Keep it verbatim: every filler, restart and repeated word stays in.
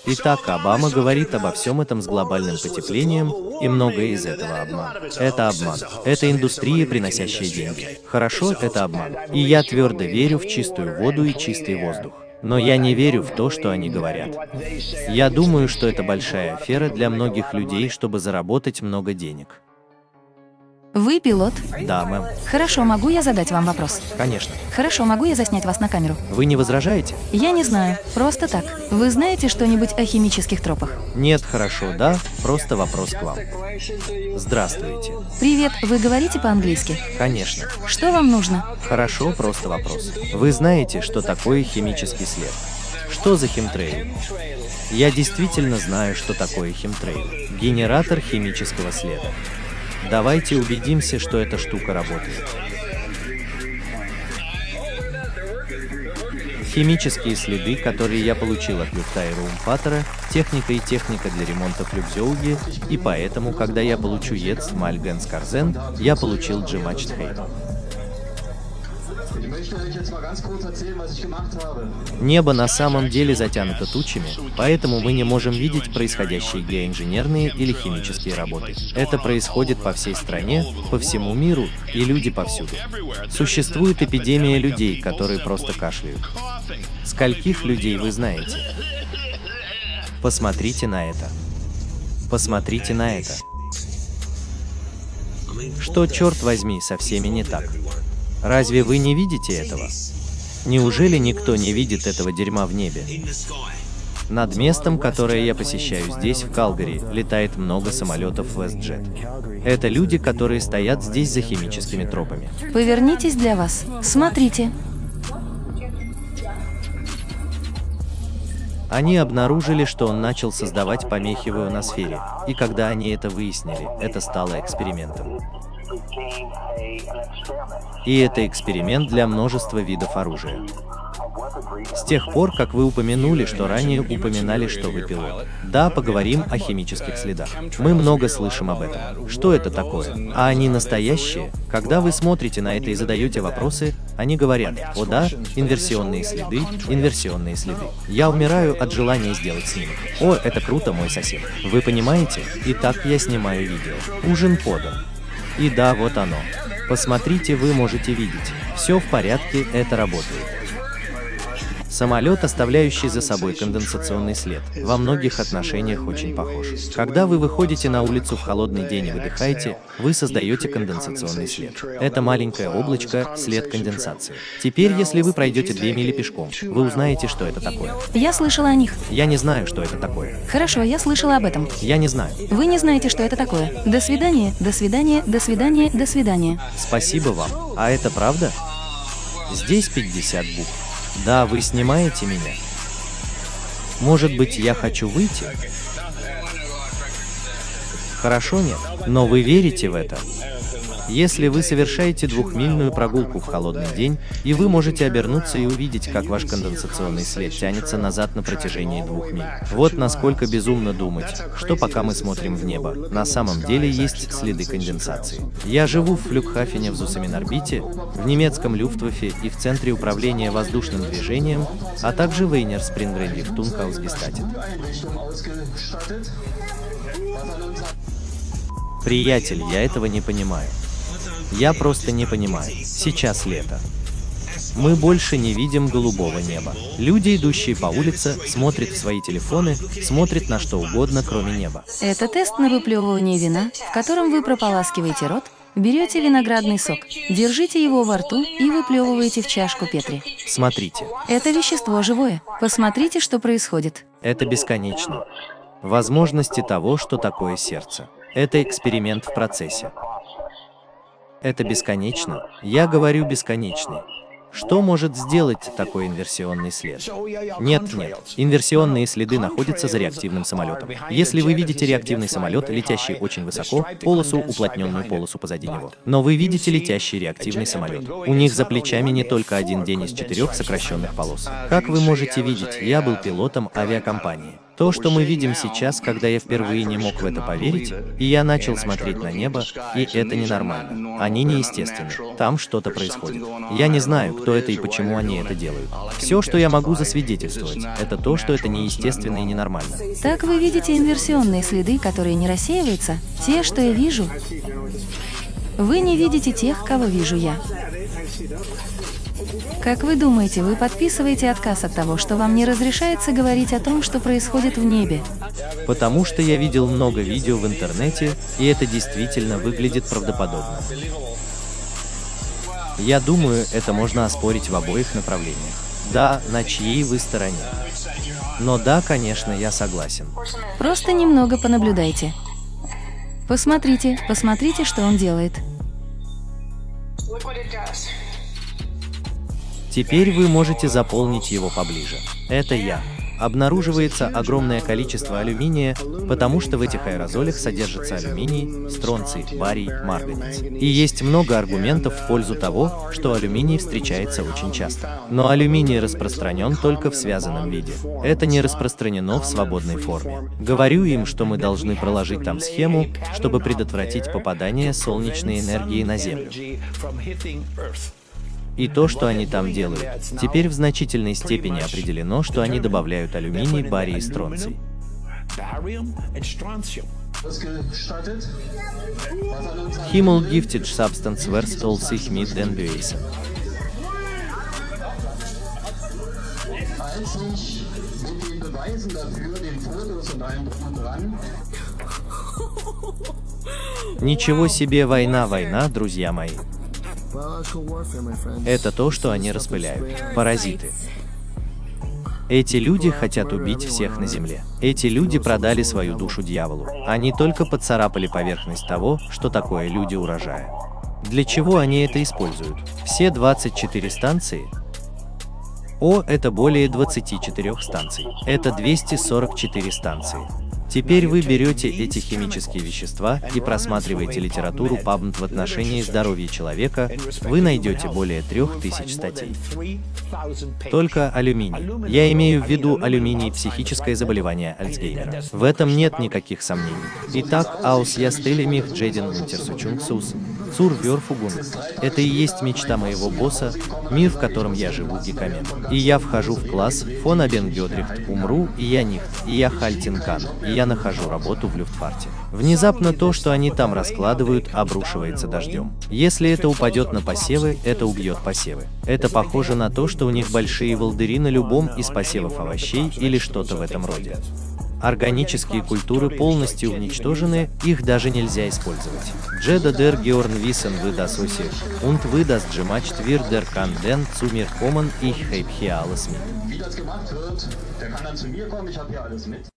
Итак, Обама говорит обо всем этом с глобальным потеплением, и многое из этого обман. Это обман. Это индустрия, приносящая деньги. Хорошо, это обман. И я твердо верю в чистую воду и чистый воздух. Но я не верю в то, что они говорят. Я думаю, что это большая афера для многих людей, чтобы заработать много денег. Вы пилот? Да, мэм. Хорошо, могу я задать вам вопрос? Конечно. Хорошо, могу я заснять вас на камеру? Вы не возражаете? Я не знаю, просто так. Вы знаете что-нибудь о химических тропах? Нет, хорошо, да, просто вопрос к вам. Здравствуйте. Привет, вы говорите по-английски? Конечно. Что вам нужно? Хорошо, просто вопрос. Вы знаете, что такое химический след? Что за химтрейл? Я действительно знаю, что такое химтрейл. Генератор химического следа. Давайте убедимся, что эта штука работает. Химические следы, которые я получил от люфта и Румфатора, техника и техника для ремонта флюкзеуги, и поэтому, когда я получу ЕЦ Мальгенскарзен, я получил Джимачтхейт. Небо на самом деле затянуто тучами, поэтому мы не можем видеть происходящие геоинженерные или химические работы. Это происходит по всей стране, по всему миру, и люди повсюду. Существует эпидемия людей, которые просто кашляют. Скольких людей вы знаете? Посмотрите на это. Посмотрите на это. Что, черт возьми, со всеми не так? Разве вы не видите этого? Неужели никто не видит этого дерьма в небе? Над местом, которое я посещаю здесь, в Калгари, летает много самолетов WestJet. Это люди, которые стоят здесь за химическими тропами. Повернитесь для вас. Смотрите. Они обнаружили, что он начал создавать помехи в ионосфере, и когда они это выяснили, это стало экспериментом. И это эксперимент для множества видов оружия. С тех пор, как вы упомянули, что ранее упоминали, что вы пилот. Да, поговорим о химических следах. Мы много слышим об этом. Что это такое? А они настоящие? Когда вы смотрите на это и задаете вопросы, они говорят: о да, инверсионные следы, инверсионные следы. Я умираю от желания сделать снимок. О, это круто, мой сосед. Вы понимаете? Итак, я снимаю видео. Ужин подан. И да, вот оно. Посмотрите, вы можете видеть. Все в порядке, это работает. Самолет, оставляющий за собой конденсационный след, во многих отношениях очень похож. Когда вы выходите на улицу в холодный день и выдыхаете, вы создаете конденсационный след. Это маленькое облачко, след конденсации. Теперь, если вы пройдете две мили пешком, вы узнаете, что это такое. Я слышала о них. Я не знаю, что это такое. Хорошо, я слышала об этом. Я не знаю. Вы не знаете, что это такое. До свидания, до свидания, до свидания, до свидания. Спасибо вам. А это правда? Здесь пятьдесят букв. Да, вы снимаете меня. Может быть, я хочу выйти? Хорошо, нет. Но вы верите в это? Если вы совершаете двухмильную прогулку в холодный день, и вы можете обернуться и увидеть, как ваш конденсационный след тянется назад на протяжении двух миль. Вот насколько безумно думать, что пока мы смотрим в небо, на самом деле есть следы конденсации. Я живу в Флюгхафене в Зусаминорбите, в немецком Люфтваффе и в Центре управления воздушным движением, а также в Эйнерспрингренде в Тунхаусгестатет. Приятель, я этого не понимаю. Я просто не понимаю. Сейчас лето. Мы больше не видим голубого неба. Люди, идущие по улице, смотрят в свои телефоны, смотрят на что угодно, кроме неба. Это тест на выплевывание вина, в котором вы прополаскиваете рот, берете виноградный сок, держите его во рту и выплевываете в чашку Петри. Смотрите. Это вещество живое. Посмотрите, что происходит. Это бесконечно. Возможности того, что такое сердце. Это эксперимент в процессе. Это бесконечно. Я говорю бесконечный. Что может сделать такой инверсионный след? Нет, нет. Инверсионные следы находятся за реактивным самолетом. Если вы видите реактивный самолет, летящий очень высоко, полосу, уплотненную полосу позади него. Но вы видите летящий реактивный самолет. У них за плечами не только один день из четырех сокращенных полос. Как вы можете видеть, я был пилотом авиакомпании. То, что мы видим сейчас, когда я впервые не мог в это поверить, и я начал смотреть на небо, и это ненормально. Они неестественны. Там что-то происходит. Я не знаю, кто это и почему они это делают. Все, что я могу засвидетельствовать, это то, что это неестественно и ненормально. Так вы видите инверсионные следы, которые не рассеиваются? Те, что я вижу? Вы не видите тех, кого вижу я. Как вы думаете, вы подписываете отказ от того, что вам не разрешается говорить о том, что происходит в небе? Потому что я видел много видео в интернете, и это действительно выглядит правдоподобно. Я думаю, это можно оспорить в обоих направлениях. Да, на чьей вы стороне. Но да, конечно, я согласен. Просто немного понаблюдайте. Посмотрите, посмотрите, что он делает. Теперь вы можете заполнить его поближе. Это я. Обнаруживается огромное количество алюминия, потому что в этих аэрозолях содержится алюминий, стронций, барий, марганец. И есть много аргументов в пользу того, что алюминий встречается очень часто. Но алюминий распространен только в связанном виде. Это не распространено в свободной форме. Говорю им, что мы должны проложить там схему, чтобы предотвратить попадание солнечной энергии на Землю. И то, что они там делают, теперь в значительной степени определено, что они добавляют алюминий, барий и стронций. Himmel gifted substance where all sich mit den beweisen. Ничего себе война, война, друзья мои. Это то, что они распыляют. Паразиты. Эти люди хотят убить всех на Земле. Эти люди продали свою душу дьяволу. Они только поцарапали поверхность того, что такое люди урожая. Для чего они это используют? Все двадцать четыре станции? О, это более двадцати четырёх станций. Это двести сорок четыре станции. Теперь вы берете эти химические вещества и просматриваете литературу PubMed в отношении здоровья человека, вы найдете более трех тысяч статей. Только алюминий. Я имею в виду алюминий, психическое заболевание Альцгеймера. В этом нет никаких сомнений. Итак, aus я stelle mich jeden Untersuchungsausschuss zur Verfügung. Это и есть мечта моего босса, мир, в котором я живу гиками. И я вхожу в класс von Abendgödricht, умру, и я nicht, и я halten kann, и я нахожу работу в Люфтваффе. Внезапно то, что они там раскладывают, обрушивается дождем. Если это упадет на посевы, это убьет посевы. Это похоже на то, что у них большие волдыри на любом из посевов овощей или что-то в этом роде. Органические культуры полностью уничтожены, их даже нельзя использовать. Jeder der Georn wissen wie das aussieht, und wie das gemacht wird, der kann dann zu mir kommen, ich habe hier alles mit.